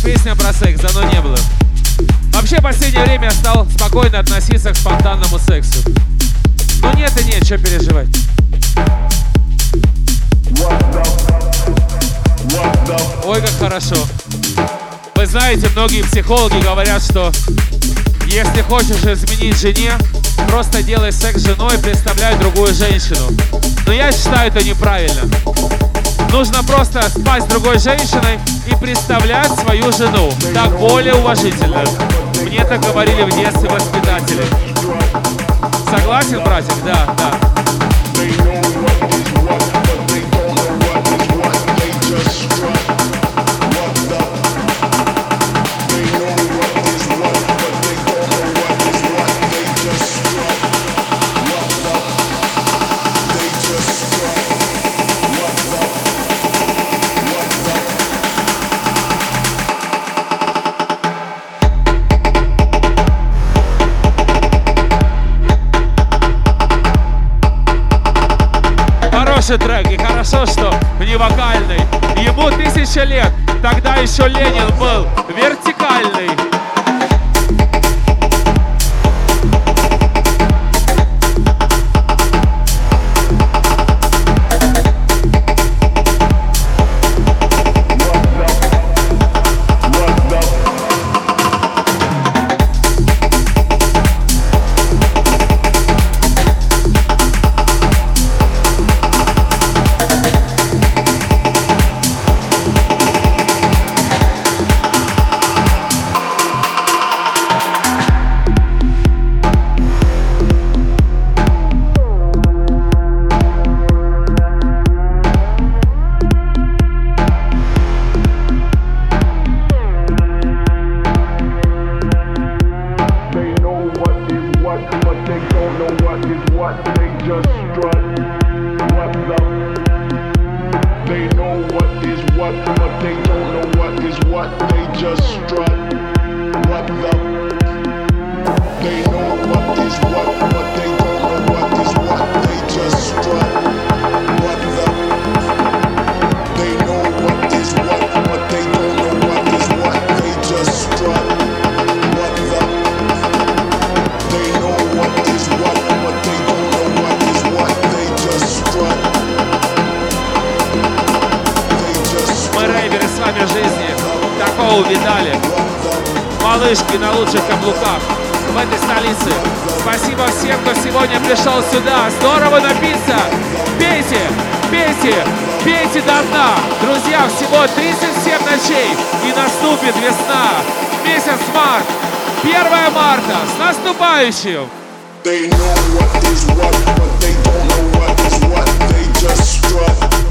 песня про секс, давно не было. Вообще, в последнее время я стал спокойно относиться к спонтанному сексу. Ну нет и нет, что переживать. Ой, как хорошо. Вы знаете, многие психологи говорят, что если хочешь изменить жене, просто делай секс с женой и представляй другую женщину. Но я считаю это неправильно. Нужно просто спать с другой женщиной и представлять свою жену. Так более уважительно. Мне так говорили в детстве воспитатели. Согласен, братик? Да, да. Трек, и хорошо, что не вокальный. Ему 1000 лет, тогда еще Ленин был вертикальный. Увидали малышки на лучших каблуках в этой столице. Спасибо всем, кто сегодня пришел сюда. Здорово напиться. Пейте, пейте, пейте до дна. Друзья, всего 37 ночей и наступит весна. Месяц март, 1 марта. С наступающим! They know what is what, but they don't know what is what. They just strut.